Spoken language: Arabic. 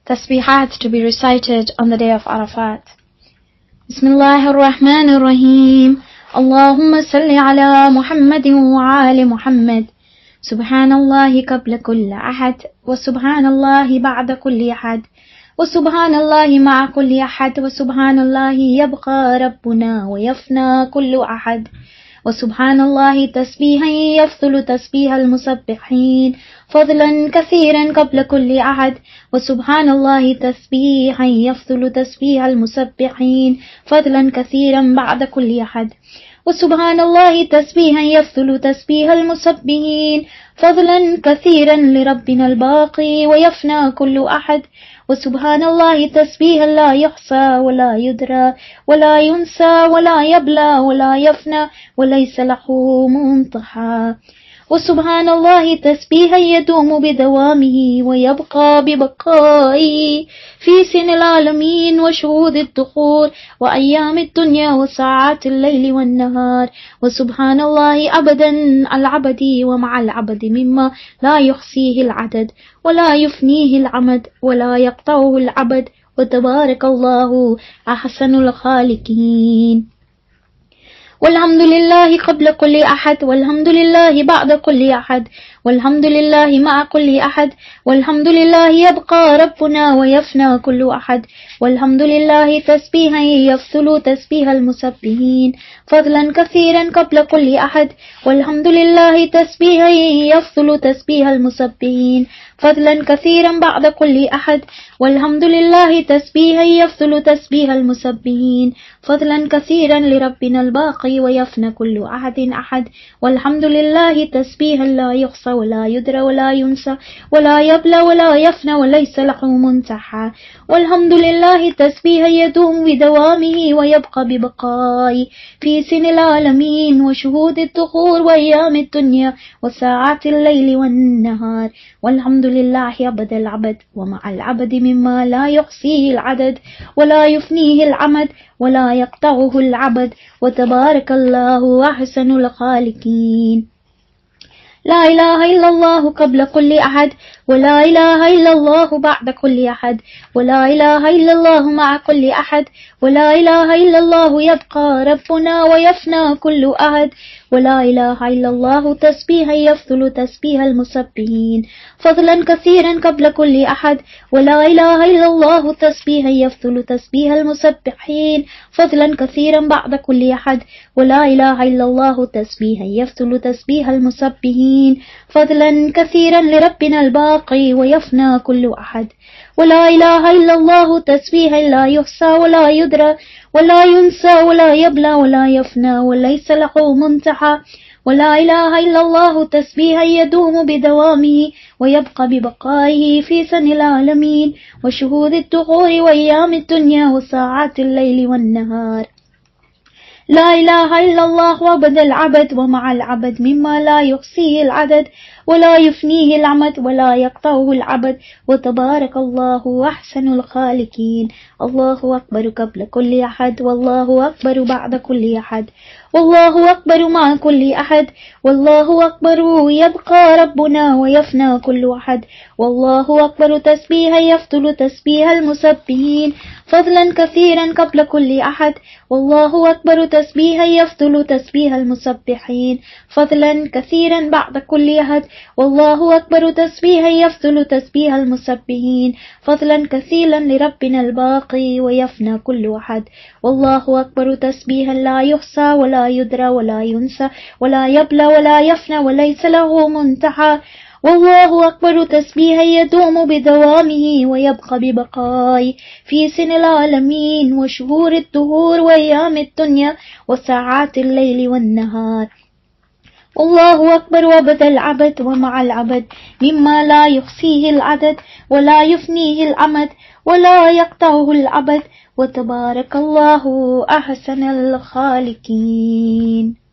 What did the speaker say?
Tasbihat to be recited on the day of Arafat. Bismillahir Rahmanir Rahim. Allahumma salli ala Muhammadin wa ali Muhammad. Subhanallahi qabla kulli ahad wa subhanallahi ba'da kulli ahad wa subhanallahi ma'a kulli ahad wa subhanallahi yabqa rabbuna wa yafna kullu ahad. وسبحان الله تسبيحا يفضل تسبيح المسبحين فضلا كثيرا قبل كل أحد وسبحان الله تسبيحا يفضل تسبيح المسبحين فضلا كثيرا بعد كل أحد وسبحان الله تسبيحا يفضل تسبيح المسبحين فضلا كثيرا لربنا الباقي ويفنى كل أحد وسبحان الله تسبيحا لا يحصى ولا يدرى ولا ينسى ولا يبلى ولا يفنى وليس له منتهى وسبحان الله تسبيحا يدوم بدوامه ويبقى ببقائه في سن العالمين وشهود الدخول وأيام الدنيا وساعات الليل والنهار وسبحان الله أبدا العبد ومع العبد مما لا يحصيه العدد ولا يفنيه العمد ولا يقطعه العبد وتبارك الله أحسن الخالقين. والحمد لله قبل كل أحد والحمد لله بعد كل أحد والحمد لله مع كل أحد والحمد لله يبقى ربنا ويفنى كل أحد والحمد لله تسبيحا يفضل تسبيح المسبحين فضلا كثيرا قبل كل أحد والحمد لله تسبيحا يفضل تسبيح المسبحين فضلا كثيرا بعد كل أحد والحمد لله تسبيحا يفضل تسبيح المسبحين فضلا كثيرا لربنا الباقي ويفنى كل أحد والحمد لله تسبيحا لا يحصى ولا يدرى ولا ينسى ولا يبلى ولا يفنى وليس له منتهى والحمد لله تسبيحا يدوم بدوامه ويبقى ببقائه في سن العالمين وشهود الدخول وأيام الدنيا وساعات الليل والنهار والحمد لله أبد العبد ومع العبد مما لا يحصيه العدد ولا يفنيه العمد ولا يقطعه العبد وتبارك الله أحسن الخالقين. لا إله إلا الله قبل كل أحد ولا إله إلا الله بعد كل أحد ولا إله إلا الله مع كل أحد ولا إله إلا الله يبقى ربنا ويفنى كل أحد ولا إله إلا الله تسبيحا يفضل تسبيح المسبحين فضلا كثيرا قبل كل أحد ولا إله إلا الله تسبيحا يفضل تسبيح المسبحين فضلا كثيرا بعد كل أحد ولا إله إلا الله تسبيحا يفضل تسبيح المسبحين فضلا كثيرا لربنا الباقي ويفنى كل أحد ولا إله إلا الله تسبيحا لا يحصى ولا يدرى ولا ينسى ولا يبلى ولا يفنى وليس له منتهى ولا إله إلا الله تسبيحا يدوم بدوامه ويبقى ببقائه في سن العالمين وشهود الدخول وأيام الدنيا وساعات الليل والنهار لا إله إلا الله أبد العبد ومع العبد مما لا يحصيه العدد ولا يفنيه العمد ولا يقطعه العبد وتبارك الله أحسن الخالقين. الله أكبر قبل كل أحد والله أكبر بعد كل أحد والله أكبر مع كل أحد والله أكبر يبقى ربنا ويفنى كل أحد والله أكبر تسبيحا يفضل تسبيح المسبحين فضلا كثيرا قبل كل أحد والله أكبر تسبيحا يفضل تسبيح المسبحين فضلا كثيرا بعد كل أحد والله أكبر تسبيحا يفضل تسبيح المسبحين فضلا كثيرا لربنا الباقي ويفنى كل أحد والله أكبر تسبيحا لا يحصى ولا يدرى ولا ينسى ولا يبلى ولا يفنى وليس له منتهى والله أكبر تسبيحا يدوم بدوامه ويبقى ببقائه في سن العالمين وشهور الدهور وأيام الدنيا وساعات الليل والنهار الله أكبر وأبد العبد ومع العبد مما لا يحصيه العدد ولا يفنيه العمد ولا يقطعه العبد وتبارك الله أحسن الخالقين.